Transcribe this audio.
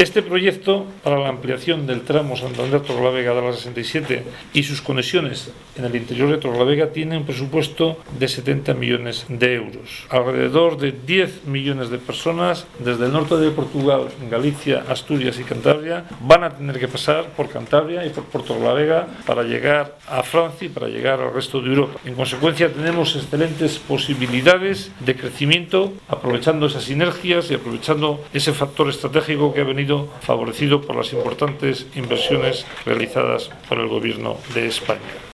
Este proyecto para la ampliación del tramo Santander-Torrelavega de la 67 y sus conexiones en el interior de Torrelavega tiene un presupuesto de 70 millones de euros. Alrededor de 10 millones de personas desde el norte de Portugal, Galicia, Asturias y Cantabria van a tener que pasar por Cantabria y por Torrelavega para llegar a Francia y para llegar al resto de Europa. En consecuencia, tenemos excelentes posibilidades de crecimiento aprovechando esas sinergias y aprovechando ese factor estratégico que ha venido favorecido por las importantes inversiones realizadas por el Gobierno de España.